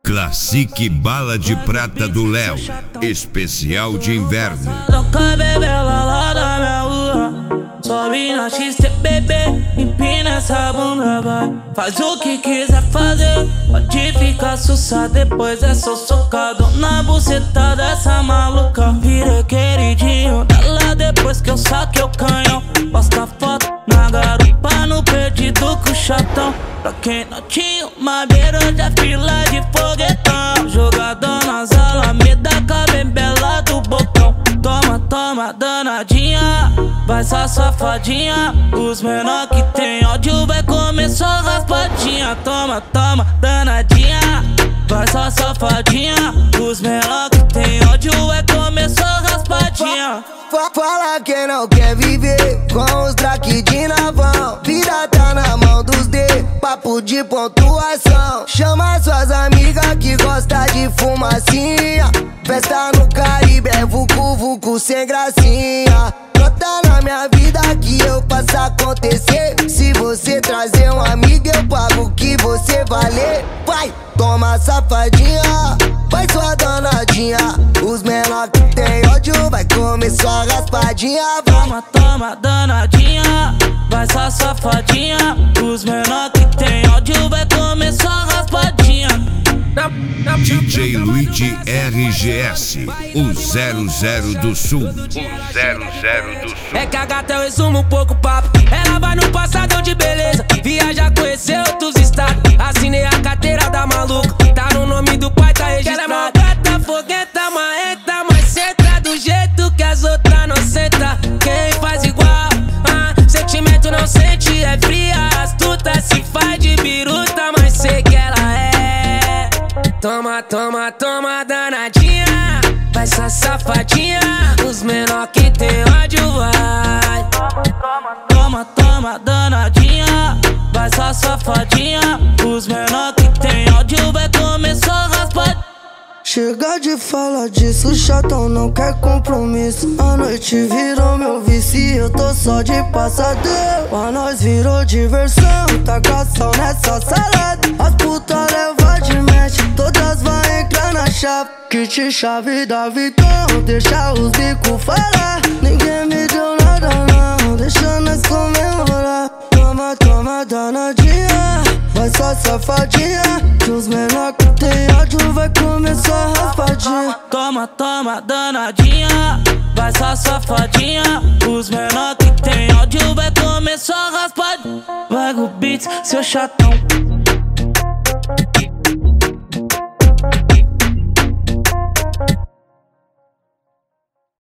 Classic Bala de Prata do Léo, especial de inverno. Toca bebela lá da minha rua, sobe na XT, bebê, empina essa bunda, vai. Faz o que quiser fazer, pode ficar sussa, depois é só socado na buceta dessa maluca. Virei queridinho dela depois que eu saquei o canhão. Posta foto na garupa, no perdido com o chatão. Pra quem não tinha uma beira de fila de foguetão, jogador nas alamedas, bem bela do bocão. Toma, toma, danadinha, vai só safadinha. Os menor que tem ódio vai comer só raspadinha. Toma, toma, danadinha, vai só safadinha. Os menor que tem ódio vai comer só raspadinha. Fala quem não quer viver com os draque de navão. Vida tá na mão dos D, papo de pontuação. Chama suas amigas que gosta de fumacinha. Festa no Caribe é vucu vucu sem gracinha. Brota na minha vida que eu faço acontecer. Se você trazer um amigo eu pago o que você valer. Vai, toma safadinha, vai sua danadinha. Os menor que tem ódio vai comer só raspadinha. Toma, toma, danadinha, vai só safadinha. Os menor que tem ódio vai comer só raspadinha. DJ Luigi RGS, o 00 do Sul. O 00 do Sul. É que a gata eu resumo um pouco o papo. Ela vai no passadão de beleza, viaja, conheceu outros estados. Assinei a carteira da maluca, tá no nome do pai, tá registrado. Ela é mó gata, foguenta, marreta, mas senta do jeito que as outras não senta. Quem faz igual, sentimento não sente, é fria, astuta, se faz de biruta, mas sei que ela é. Toma, toma, toma, danadinha, vai só safadinha. Os menor que tem ódio vai. Toma, toma, danadinha, vai só safadinha. Os menor que tem ódio vai comer só raspadinha. Chega de falar disso, chatão não quer compromisso. A noite virou meu vício e eu tô só de passadeiro. Pra nós virou diversão, taca sal nessa salada. As putas leva de match, todas vão entrar na chave. Kit chave da Vitão, deixa os bicos falar. Ninguém me deu nada não, deixa nós comemorar. Toma, toma, danadinha, vai só safadinha. Que os menor que tem ódio vai comer só raspadinha. Toma, toma, danadinha, vai só safadinha. Os menor que tem ódio vai comer só raspadinha. Vai o beats, seu chatão.